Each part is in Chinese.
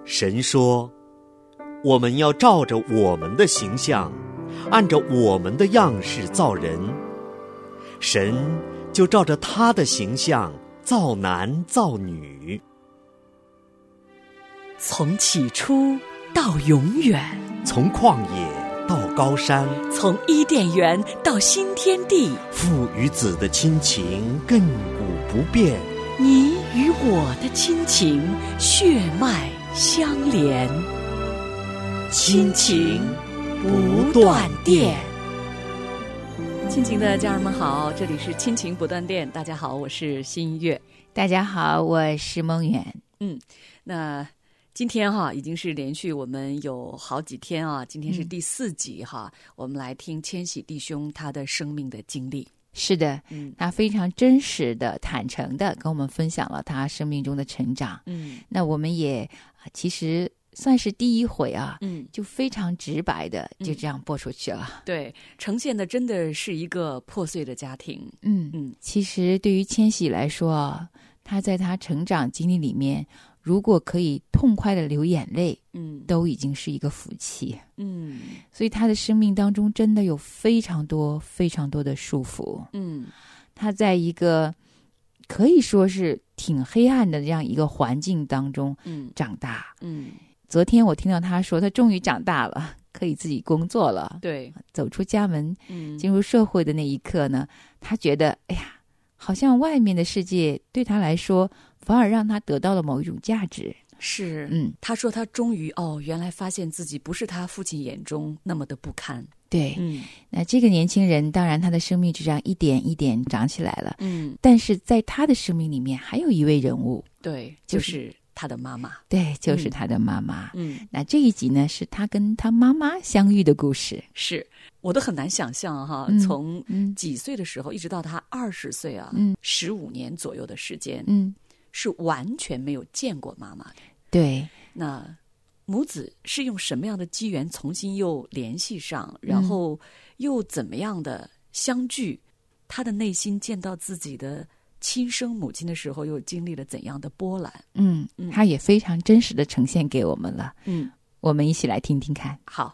神说，我们要照着我们的形象，按照我们的样式造人。神就照着他的形象造男造女。 从起初到永远， 从旷野到高山， 从伊甸园到新天地， 父与子的亲情亘古不变， 你与我的亲情血脉相连，亲情不断电。亲情的家人们好，这里是亲情不断电。大家好，我是新月。 大家好，我是梦远。 那今天已经是连续我们有好几天今天是第4集我们来听千禧弟兄他的生命的经历。 是的，他非常真实的、坦诚的跟我们分享了他生命中的成长。那我们也其实算是第一回就非常直白的就这样播出去了。 对，呈现的真的是一个破碎的家庭。 其实对于千禧来说他在他成长经历里面，如果可以痛快的流眼泪，都已经是一个福气。所以他的生命当中真的有非常多非常多的束缚。他在一个可以说是挺黑暗的这样一个环境当中长大。昨天我听到他说他终于长大了，可以自己工作了。 对， 走出家门进入社会的那一刻呢，他觉得好像外面的世界对他来说反而让他得到了某一种价值。 是，他说他终于原来发现自己不是他父亲眼中那么的不堪。 对，那这个年轻人当然他的生命就这样一点一点长起来了。但是在他的生命里面还有一位人物， 对，就是他的妈妈。 对，就是他的妈妈。那这一集呢是他跟他妈妈相遇的故事。 是，我都很难想象从几岁的时候一直到他20岁15年左右的时间，是完全没有见过妈妈的。 对， 那母子是用什么样的机缘重新又联系上，然后又怎么样的相聚？他的内心见到自己的亲生母亲的时候，又经历了怎样的波澜？ 他也非常真实的呈现给我们了。我们一起来听听看。 好，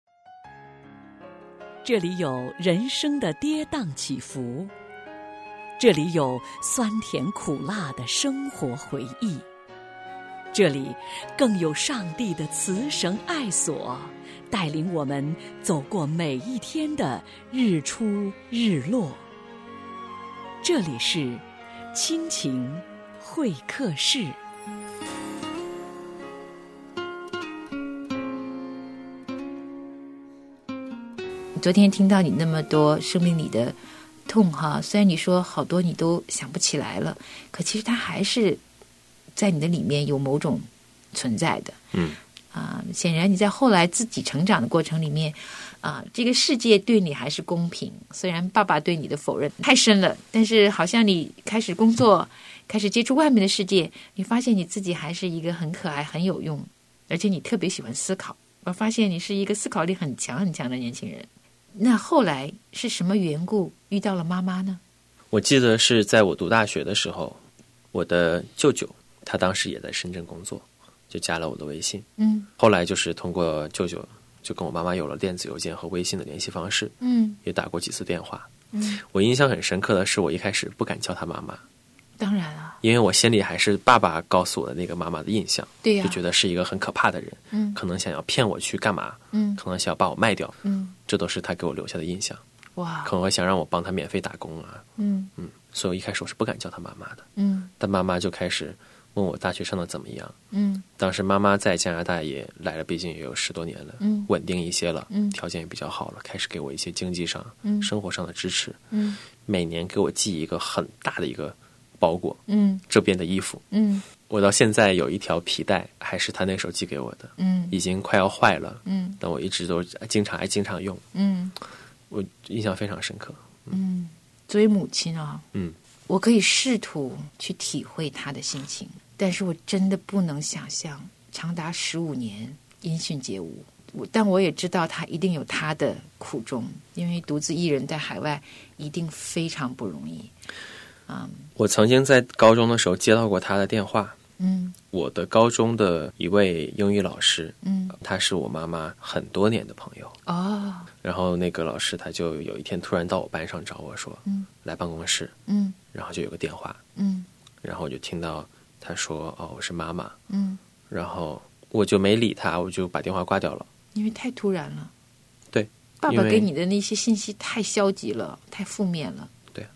这里有人生的跌宕起伏，这里有酸甜苦辣的生活回忆，这里更有上帝的慈绳爱锁，带领我们走过每一天的日出日落。这里是亲情会客室。 昨天听到你那么多生命里的痛虽然你说好多你都想不起来了，可其实它还是在你的里面有某种存在的。显然你在后来自己成长的过程里面这个世界对你还是公平，虽然爸爸对你的否认太深了，但是好像你开始工作开始接触外面的世界，你发现你自己还是一个很可爱很有用，而且你特别喜欢思考，我发现你是一个思考力很强很强的年轻人。那后来是什么缘故遇到了妈妈呢？ 我记得是在我读大学的时候，我的舅舅他当时也在深圳工作，就加了我的微信。后来就是通过舅舅就跟我妈妈有了电子邮件和微信的联系方式。也打过几次电话。我印象很深刻的是我一开始不敢叫她妈妈。 当然了， 因为我心里还是爸爸告诉我的那个妈妈的印象。 对呀， 就觉得是一个很可怕的人。可能想要骗我去干嘛。可能想要把我卖掉。这都是他给我留下的印象。 哇， 可能会想让我帮他免费打工所以我一开始我是不敢叫他妈妈的。但妈妈就开始问我大学上的怎么样。当时妈妈在加拿大也来了，毕竟也有10多年了，稳定一些了，条件也比较好了，开始给我一些经济上生活上的支持。每年给我寄一个很大的一个包裹，这边的衣服，我到现在有一条皮带还是他那时候寄给我的，已经快要坏了，但我一直都经常用，我印象非常深刻。 作为母亲我可以试图去体会她的心情，但是我真的不能想象长达15年音讯皆无。但我也知道她一定有她的苦衷，因为独自一人在海外一定非常不容易。 我曾经在高中的时候接到过她的电话， 我的高中的一位英语老师，他是我妈妈很多年的朋友。然后那个老师他就有一天突然到我班上找我说，来办公室，然后就有个电话，然后我就听到他说，我是妈妈，然后我就没理他，我就把电话挂掉了， 因为太突然了。 对， 爸爸给你的那些信息太消极了，太负面了。 对，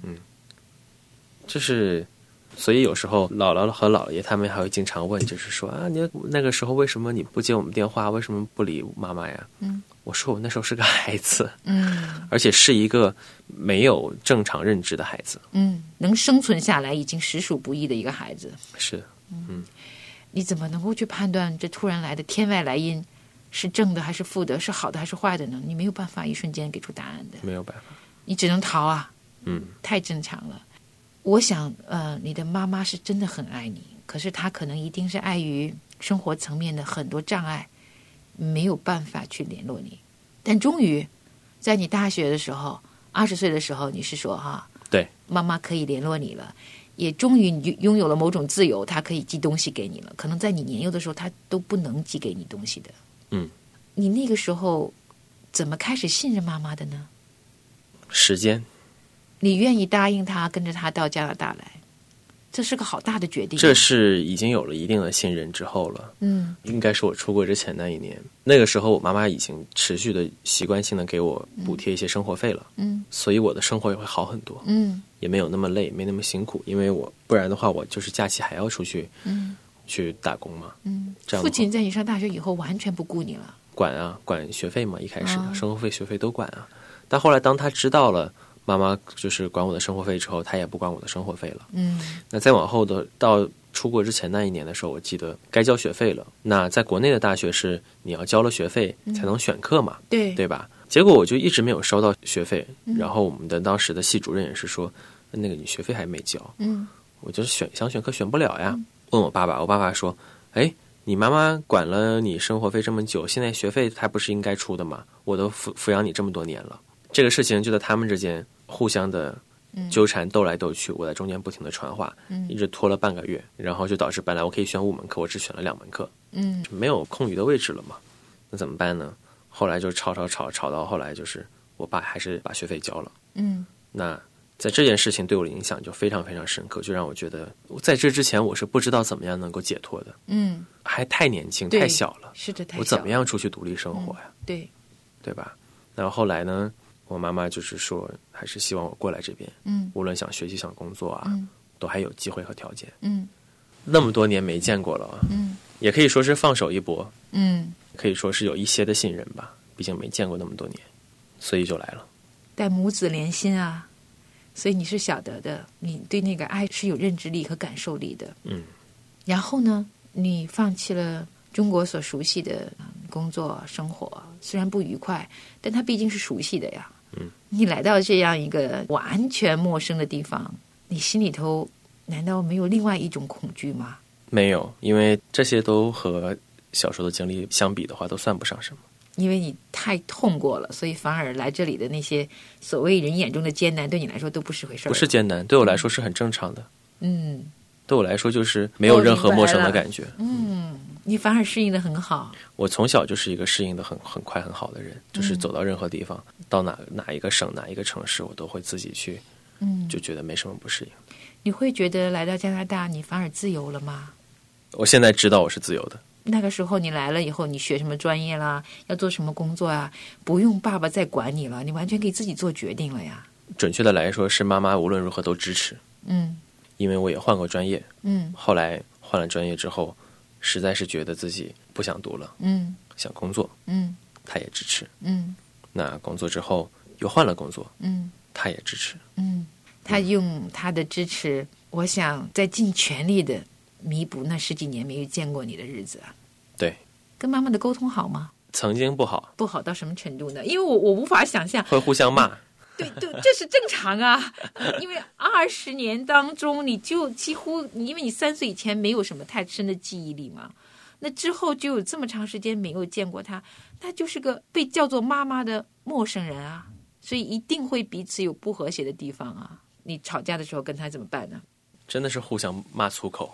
就是所以有时候姥姥和姥爷他们还会经常问，就是说啊，你那个时候为什么你不接我们电话，为什么不理妈妈呀？我说我那时候是个孩子，而且是一个没有正常认知的孩子， 能生存下来已经实属不易的一个孩子。 是， 你怎么能够去判断这突然来的天外来音是正的还是负的，是好的还是坏的呢？你没有办法一瞬间给出答案的， 没有办法， 你只能逃啊。太正常了。我想你的妈妈是真的很爱你，可是她可能一定是碍于生活层面的很多障碍，没有办法去联络你。但终于在你大学的时候，20岁的时候，你是说对， 妈妈可以联络你了，也终于你拥有了某种自由，她可以寄东西给你了。可能在你年幼的时候，她都不能寄给你东西的。你那个时候怎么开始信任妈妈的呢？ 时间。 你愿意答应她跟着她到加拿大来，这是个好大的决定。 这是已经有了一定的信任之后了。应该是我出国之前那一年，那个时候我妈妈已经持续的习惯性的给我补贴一些生活费了。所以我的生活也会好很多。也没有那么累，没那么辛苦，因为不然的话我就是假期还要出去去打工嘛。这样父亲在你上大学以后完全不顾你了。 管学费嘛，一开始生活费学费都管啊。但后来当他知道了妈妈就是管我的生活费之后，他也不管我的生活费了。那再往后的到出国之前那一年的时候，我记得该交学费了。那在国内的大学是你要交了学费才能选课嘛，对吧？结果我就一直没有收到学费，然后我们的当时的系主任也是说，那个你学费还没交。我就是想选课选不了呀。问我爸爸，我爸爸说，你妈妈管了你生活费这么久，现在学费还不是应该出的吗？我都抚养你这么多年了。这个事情就在他们之间互相的纠缠斗来斗去，我在中间不停的传话，一直拖了半个月，然后就导致本来我可以选5门课，我只选了2门课，就没有空余的位置了嘛。那怎么办呢？后来就吵到后来就是我爸还是把学费交了。那在这件事情对我的影响就非常非常深刻，就让我觉得在这之前我是不知道怎么样能够解脱的。还太年轻太小了， 是的，太小了， 我怎么样出去独立生活呀？对吧？然后后来呢，我妈妈就是说还是希望我过来这边，无论想学习想工作啊，都还有机会和条件。那么多年没见过了，也可以说是放手一搏，可以说是有一些的信任吧，毕竟没见过那么多年，所以就来了。 但母子连心啊，所以你是晓得的，你对那个爱是有认知力和感受力的。然后呢，你放弃了中国所熟悉的工作生活，虽然不愉快，但它毕竟是熟悉的呀。你来到这样一个完全陌生的地方，你心里头难道没有另外一种恐惧吗？ 没有，因为这些都和小时候的经历相比的话都算不上什么。 因为你太痛过了，所以反而来这里的那些所谓人眼中的艰难对你来说都不是回事。 不是艰难，对我来说是很正常的。对我来说就是没有任何陌生的感觉。 你反而适应得很好。 我从小就是一个适应得很快很好的人，就是走到任何地方，到哪一个省哪一个城市，我都会自己去，就觉得没什么不适应。 你会觉得来到加拿大你反而自由了吗？ 我现在知道我是自由的。 那个时候你来了以后，你学什么专业啦，要做什么工作啊，不用爸爸再管你了，你完全可以自己做决定了呀。 准确的来说是妈妈无论如何都支持。因为我也换过专业。后来换了专业之后，实在是觉得自己不想读了，想工作，他也支持。那工作之后又换了工作，他也支持。 他用他的支持，我想在尽全力的弥补那10几年没有见过你的日子啊。 对， 跟妈妈的沟通好吗？ 曾经不好。 不好到什么程度呢？因为我无法想象。 会互相骂。 对，这是正常啊。因为20年当中，你就几乎，因为你3岁以前没有什么太深的记忆力嘛，那之后就有这么长时间没有见过他，他就是个被叫做妈妈的陌生人啊，所以一定会彼此有不和谐的地方啊。你吵架的时候跟他怎么办呢？ 真的是互相骂粗口。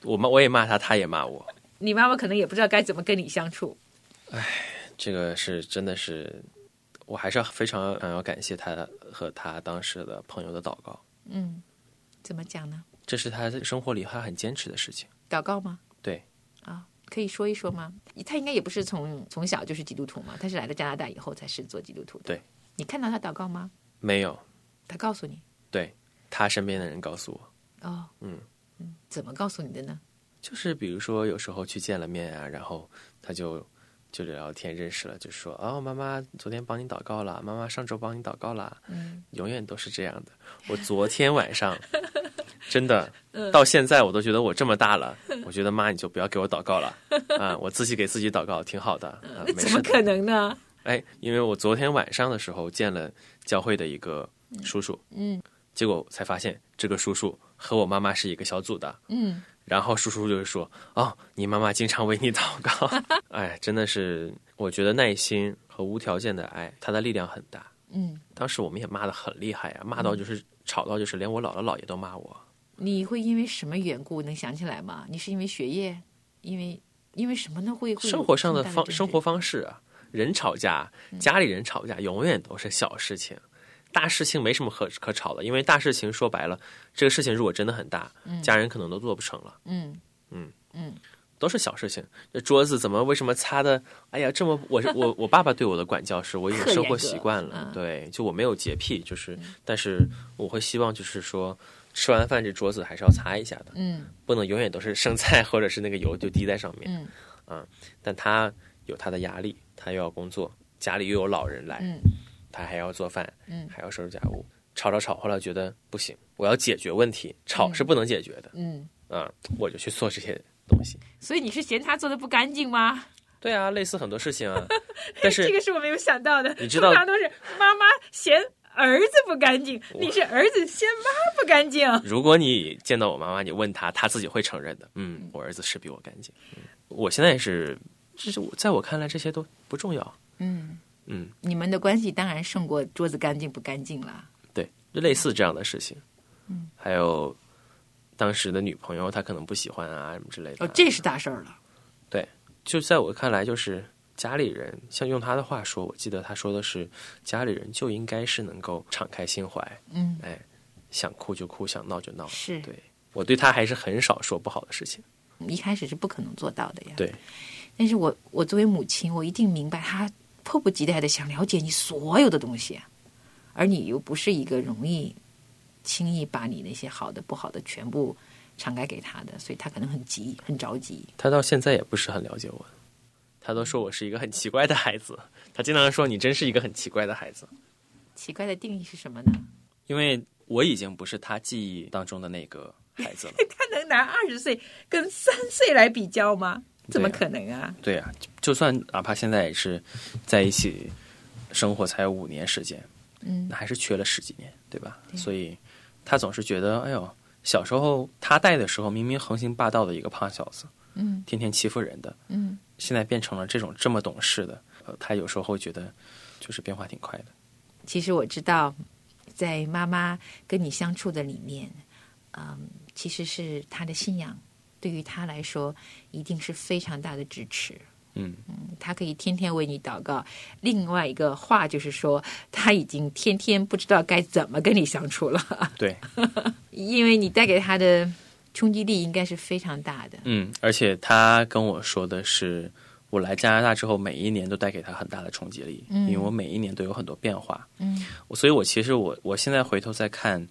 我也骂他，他也骂我。 你妈妈可能也不知道该怎么跟你相处。 这个是真的是，我还是非常要感谢他和他当时的朋友的祷告。 怎么讲呢？ 这是他生活里他很坚持的事情。 祷告吗？ 对。 可以说一说吗？他应该也不是从小就是基督徒嘛，他是来了加拿大以后才是做基督徒的。 对。 你看到他祷告吗？ 没有。 他告诉你？ 对，他身边的人告诉我。 怎么告诉你的呢？ 就是比如说有时候去见了面啊，然后他就聊天认识了，就说妈妈昨天帮你祷告了，妈妈上周帮你祷告了。永远都是这样的。我昨天晚上真的到现在我都觉得我这么大了，我觉得妈你就不要给我祷告了我自己给自己祷告挺好的。 那怎么可能呢？ 因为我昨天晚上的时候见了教会的一个叔叔，结果才发现这个叔叔和我妈妈是一个小组的。然后叔叔就是说你妈妈经常为你祷告。真的是我觉得耐心和无条件的爱它的力量很大。当时我们也骂得很厉害啊，骂到就是吵到就是连我姥姥姥爷都骂我。你会因为什么缘故能想起来吗？你是因为学业，因为什么呢？会生活上的生活方式啊，人吵架，家里人吵架永远都是小事情，大事情没什么可吵的，因为大事情说白了，这个事情如果真的很大，家人可能都做不成了。都是小事情。这桌子为什么擦的？哎呀，这么我爸爸对我的管教是我已经生活习惯了。对，就我没有洁癖，但是我会希望就是说，吃完饭这桌子还是要擦一下的。不能永远都是生菜或者是那个油就滴在上面。但他有他的压力，他又要工作，家里又有老人来，他还要做饭，还要收拾家务，吵，后来觉得不行，我要解决问题，吵是不能解决的。我就去做这些东西。所以你是嫌他做的不干净吗？对啊，类似很多事情啊。但是这个是我没有想到的。你知道，通常都是妈妈嫌儿子不干净，你是儿子嫌妈不干净。如果你见到我妈妈，你问他，他自己会承认的。我儿子是比我干净。我现在也是，在我看来这些都不重要。你们的关系当然胜过桌子干净不干净啦。对，就类似这样的事情。还有当时的女朋友她可能不喜欢啊什么之类的。这是大事儿了。对，就在我看来，就是家里人，像用他的话说，我记得他说的是，家里人就应该是能够敞开心怀。想哭就哭，想闹就闹。是，对，我对他还是很少说不好的事情。一开始是不可能做到的呀。对，但是我作为母亲，我一定明白他迫不及待的想了解你所有的东西，而你又不是一个容易轻易把你那些好的不好的全部敞开给他的，所以他可能很急很着急。他到现在也不是很了解我，他都说我是一个很奇怪的孩子，他经常说你真是一个很奇怪的孩子。奇怪的定义是什么呢？因为我已经不是他记忆当中的那个孩子了。他能拿20岁跟3岁来比较吗？怎么可能啊？对啊，就算哪怕现在也是在一起生活才有5年时间，那还是缺了10几年，对吧？对，所以他总是觉得，哎呦，小时候他带的时候明明横行霸道的一个胖小子，天天欺负人的，现在变成了这么懂事的，他有时候会觉得就是变化挺快的。其实我知道，在妈妈跟你相处的里面，其实是他的信仰对于他来说一定是非常大的支持。他可以天天为你祷告。另外一个话就是说，他已经天天不知道该怎么跟你相处了。对，因为你带给他的冲击力应该是非常大的。而且他跟我说的是，我来加拿大之后，每一年都带给他很大的冲击力，因为我每一年都有很多变化。所以我其实我现在回头再看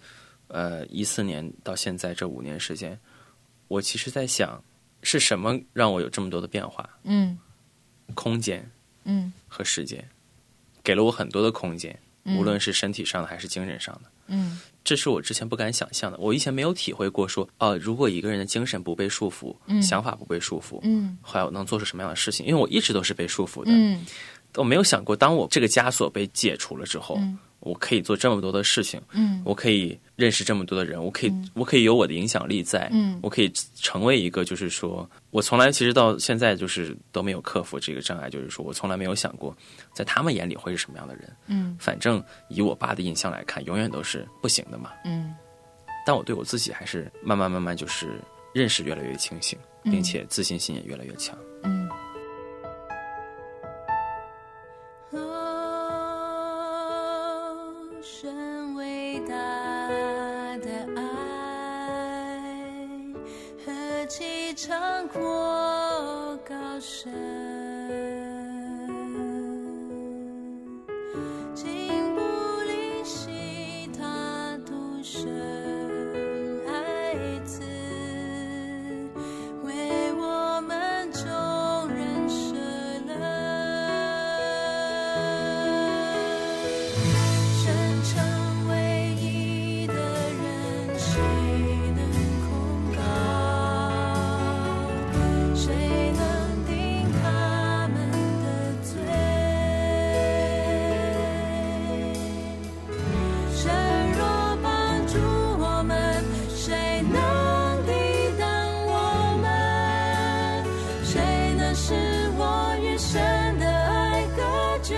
，14年到现在这5年时间，我其实在想，是什么让我有这么多的变化？空间，和时间，给了我很多的空间，无论是身体上的还是精神上的。这是我之前不敢想象的。我以前没有体会过说，如果一个人的精神不被束缚，想法不被束缚，还有能做出什么样的事情？因为我一直都是被束缚的。我没有想过，当我这个枷锁被解除了之后，我可以做这么多的事情，我可以认识这么多的人，我可以有我的影响力在，我可以成为一个，就是说我从来其实到现在就是都没有克服这个障碍，就是说我从来没有想过在他们眼里会是什么样的人。反正以我爸的印象来看，永远都是不行的嘛。但我对我自己还是慢慢就是认识越来越清醒，并且自信心也越来越强。 深伟大的爱，何其长阔高深，竟不吝惜他独生爱子，为我们众人舍了。神成唯一的人，谁能控告？谁能定他们的罪？神若帮助我们，谁能抵挡我们？谁能使我与神的爱隔绝？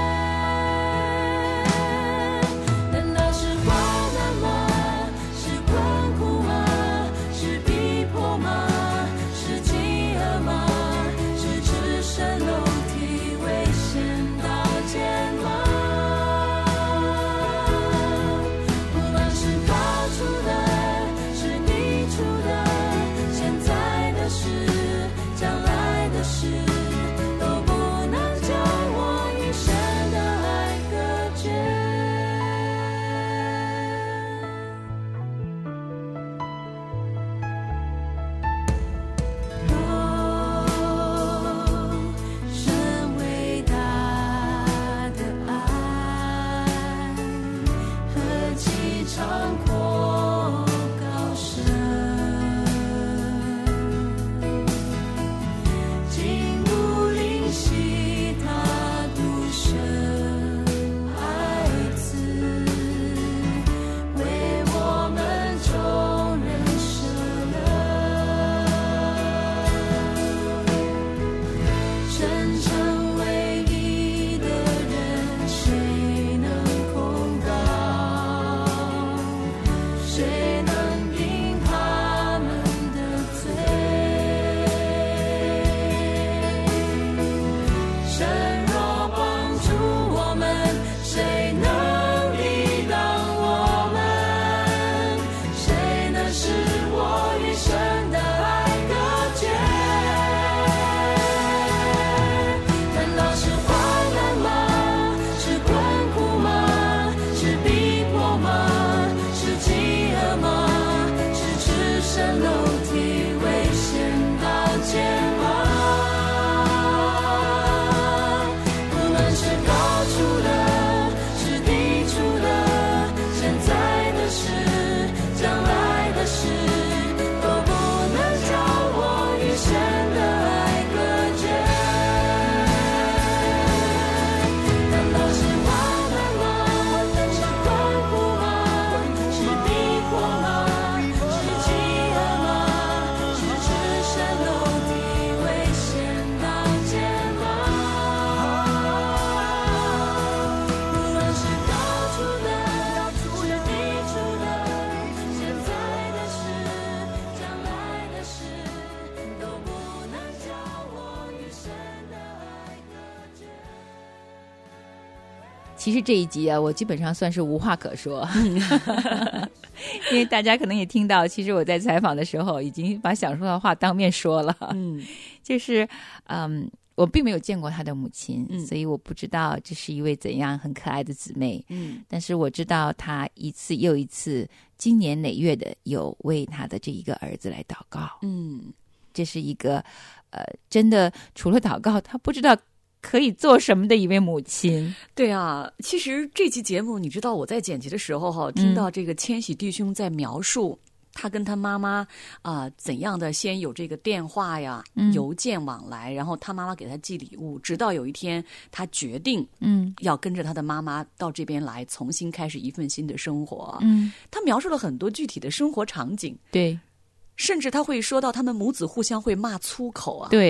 难道是患难吗？是困苦吗？是逼迫吗？是饥饿吗？是赤身露体危险刀剑吗？不论是高处的，是低处的，现在的事，将来的事，都不能将我与神的爱隔绝。深伟大的爱，何其长阔高深，竟不吝惜他独生爱子，为我们众人舍了。神成唯一的人，谁能控告？谁能定他们的罪？神若帮助我们，谁能抵挡我们？谁能使我与神的爱隔绝？难道是患难吗？是困苦吗？是逼迫吗？是饥饿吗？是赤身露体危险刀剑吗？不论是高处的，是低处的，现在的事，将来的事，都不能将我与神的爱隔绝。难道是患难吗？是困苦吗？是逼迫吗？是饥饿吗？是赤身露体危险刀剑吗？无论是高处的，是低处的，现在的事，将来的事，都不能将我与神的爱隔绝。 其实这一集啊，我基本上算是无话可说，因为大家可能也听到，其实我在采访的时候已经把想说的话当面说了。就是我并没有见过她的母亲，所以我不知道这是一位怎样很可爱的姊妹。但是我知道她一次又一次经年累月的有为她的这一个儿子来祷告。这是一个真的除了祷告，她不知道可以做什么的一位母亲。 对啊，其实这期节目你知道我在剪辑的时候听到这个千禧弟兄在描述他跟他妈妈怎样的先有这个电话呀、邮件往来，然后他妈妈给他寄礼物，直到有一天他决定要跟着他的妈妈到这边来重新开始一份新的生活。他描述了很多具体的生活场景， 对， 甚至他会说到他们母子互相会骂粗口啊。 对，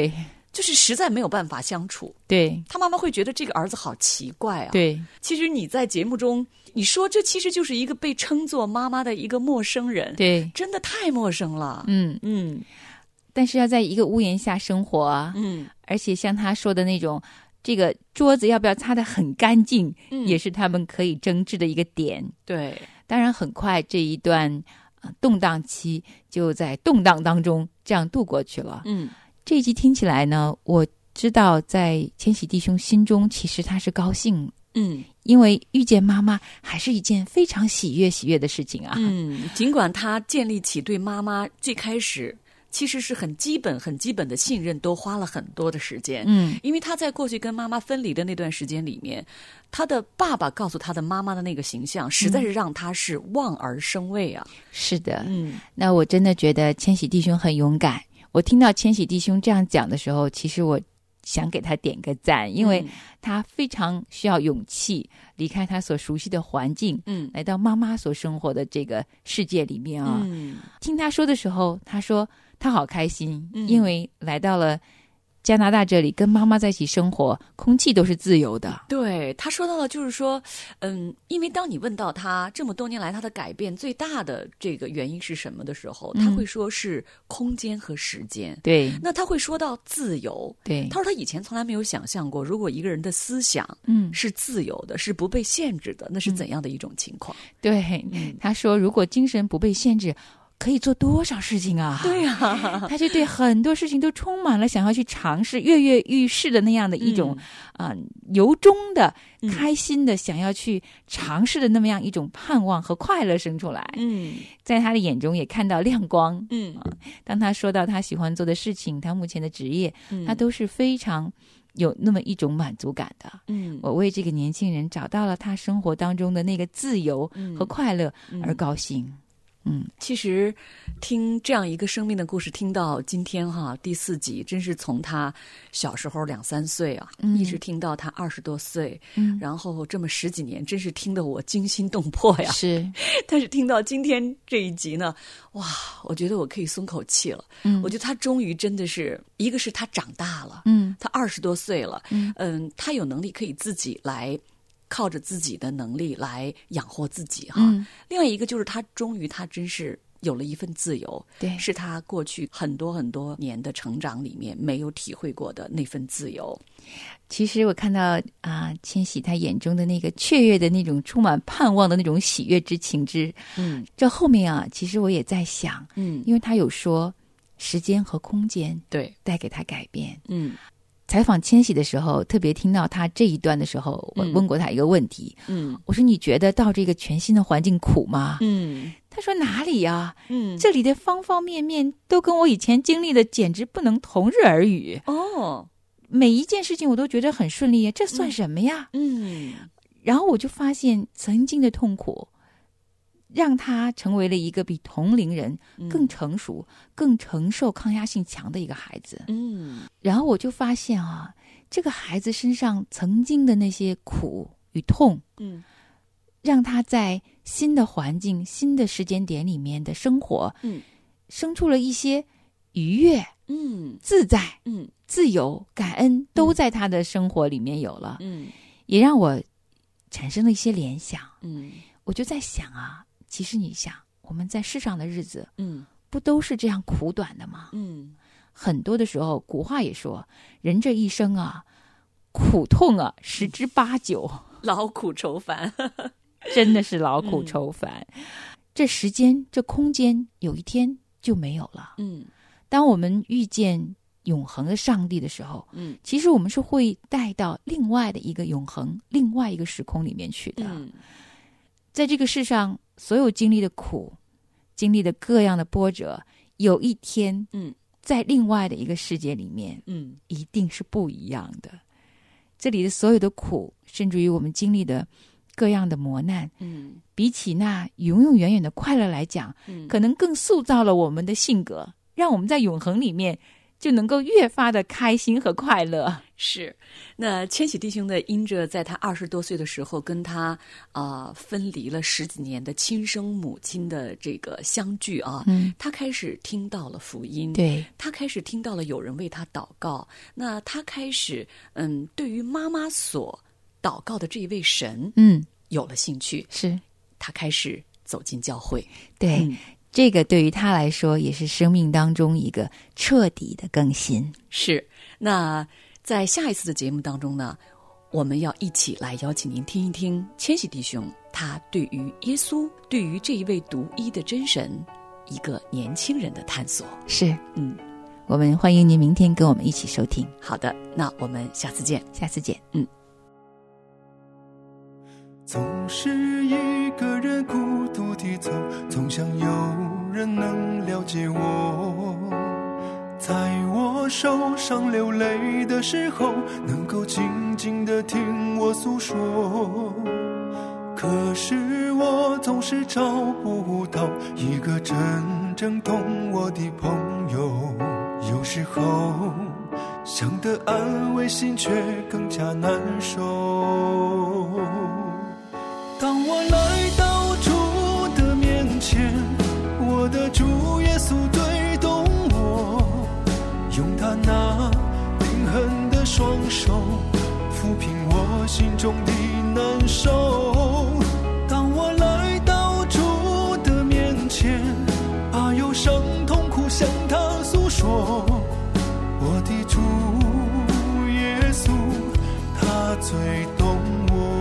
就是实在没有办法相处。 对， 他妈妈会觉得这个儿子好奇怪啊。 对， 其实你在节目中你说这其实就是一个被称作妈妈的一个陌生人， 对， 真的太陌生了。 但是要在一个屋檐下生活啊，而且像他说的那种，这个桌子要不要擦得很干净，也是他们可以争执的一个点。 对， 当然很快这一段动荡期就在动荡当中这样度过去了。这一集听起来呢，我知道在千禧弟兄心中其实他是高兴，因为遇见妈妈还是一件非常喜悦的事情啊。 尽管他建立起对妈妈最开始其实是很基本的信任，都花了很多的时间。因为他在过去跟妈妈分离的那段时间里面，他的爸爸告诉他的妈妈的那个形象，实在是让他是望而生畏啊。 是的，那我真的觉得千禧弟兄很勇敢。我听到千禧弟兄这样讲的时候，其实我想给他点个赞，因为他非常需要勇气离开他所熟悉的环境，来到妈妈所生活的这个世界里面啊。听他说的时候，他说他好开心，因为来到了加拿大这里跟妈妈在一起生活，空气都是自由的。 对，他说到了就是说因为当你问到他这么多年来他的改变最大的这个原因是什么的时候，他会说是空间和时间。 对， 那他会说到自由。 对， 他说他以前从来没有想象过，如果一个人的思想是自由的，是不被限制的，那是怎样的一种情况。 对，他说如果精神不被限制，可以做多少事情啊？ 对啊， 他就对很多事情都充满了想要去尝试、跃跃欲试的那样的一种由衷的、开心的想要去尝试的那么样一种盼望和快乐生出来。在他的眼中也看到亮光。当他说到他喜欢做的事情，他目前的职业，他都是非常有那么一种满足感的。我为这个年轻人找到了他生活当中的那个自由和快乐而高兴。 其实听这样一个生命的故事，听到今天第4集，真是从他小时候2、3岁啊，一直听到他20多岁，然后这么10几年，真是听得我惊心动魄呀。 是， 但是听到今天这一集呢，哇，我觉得我可以松口气了。我觉得他终于真的是，一个是他长大了，他20多岁了，他有能力可以自己来靠着自己的能力来养活自己另外一个就是他终于他真是有了一份自由， 对， 是他过去很多年的成长里面没有体会过的那份自由。 其实我看到千禧他眼中的那个雀跃的那种充满盼望的那种喜悦之情之，这后面其实我也在想，因为他有说时间和空间对带给他改变。采访千禧的时候，特别听到他这一段的时候，我问过他一个问题，我说你觉得到这个全新的环境苦吗？他说哪里啊？这里的方方面面都跟我以前经历的简直不能同日而语。每一件事情我都觉得很顺利，这算什么呀？然后我就发现曾经的痛苦让他成为了一个比同龄人更成熟、更承受抗压性强的一个孩子。然后我就发现这个孩子身上曾经的那些苦与痛，让他在新的环境、新的时间点里面的生活，生出了一些愉悦、自在、自由、感恩，都在他的生活里面有了。也让我产生了一些联想。我就在想其实你想，我们在世上的日子，不都是这样苦短的吗？很多的时候，古话也说，人这一生苦痛10之8九， 劳苦愁烦， 真的是劳苦愁烦。这时间、这空间，有一天就没有了。当我们遇见永恒的上帝的时候，其实我们是会带到另外的一个永恒、另外一个时空里面去的。在这个世上，所有经历的苦，经历的各样的波折，有一天，在另外的一个世界里面，一定是不一样的。这里的所有的苦，甚至于我们经历的各样的磨难，比起那永永远远的快乐来讲，可能更塑造了我们的性格，让我们在永恒里面就能够越发的开心和快乐。 是，那千禧弟兄呢，因着在他20多岁的时候跟他分离了10几年的亲生母亲的这个相聚啊，他开始听到了福音， 对， 他开始听到了有人为他祷告，那他开始对于妈妈所祷告的这一位神有了兴趣， 是他开始走进教会。 对，这个对于他来说也是生命当中一个彻底的更新。 是，那在下一次的节目当中呢，我们要一起来邀请您听一听千禧弟兄他对于耶稣，对于这一位独一的真神，一个年轻人的探索。 是，我们欢迎您明天跟我们一起收听。 好的，那我们下次见。 下次见。 总是一个人孤独地走，总想有人能了解我，在我受伤流泪的时候，能够静静地听我诉说。可是我总是找不到一个真正懂我的朋友，有时候想得安慰，心却更加难受。当我来到主的面前，我的主耶稣对动我，用他那灵狠的双手抚平我心中的难受。当我来到主的面前，把忧伤痛苦向他诉说，我的主耶稣他最懂我。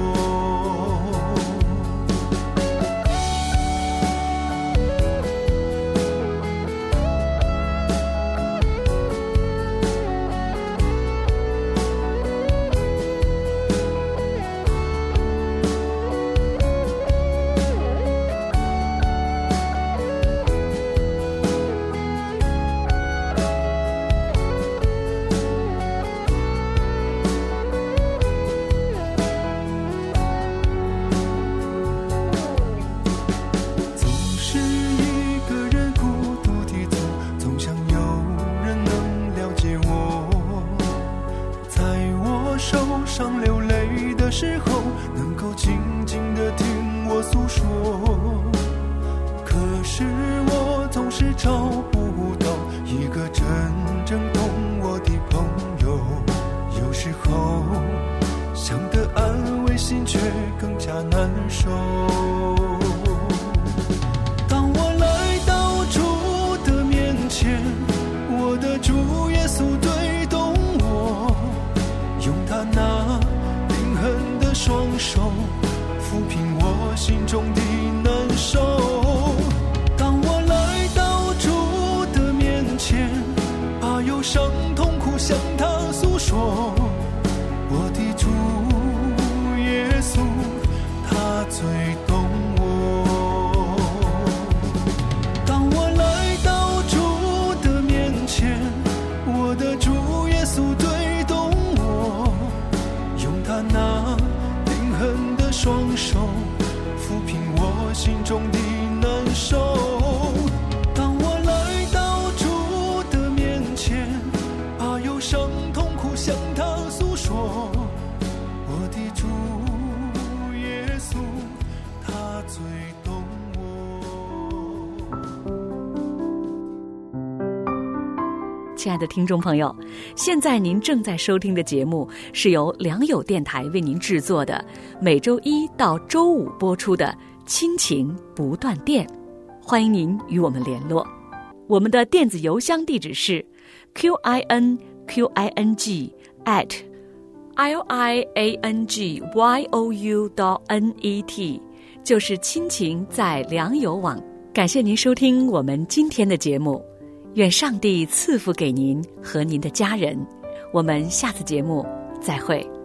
伤流泪的时候，能够静静地听我诉说。可是我总是找不到一个真正懂我的朋友，有时候想得安慰，心却更加难受。当我来到主的面前，我的主耶稣对动我，用他那灵狠的双手抚平我心中的难受。当我来到主的面前，把忧伤痛苦向他诉说，我的主耶稣他最懂我。当我来到主的面前，我的主耶稣对动我，用他那灵狠的双手抚平我心中的难受。当我来到主的面前，把忧伤痛苦向他诉说，我的主耶稣他最懂我。 亲爱的听众朋友，现在您正在收听的节目是由良友电台为您制作的，每周一到周五播出的亲情不断电，欢迎您与我们联络。我们的电子邮箱地址是 QINQING@liangyou.net， 就是亲情在良友网。感谢您收听我们今天的节目，愿上帝赐福给您和您的家人。我们下次节目再会。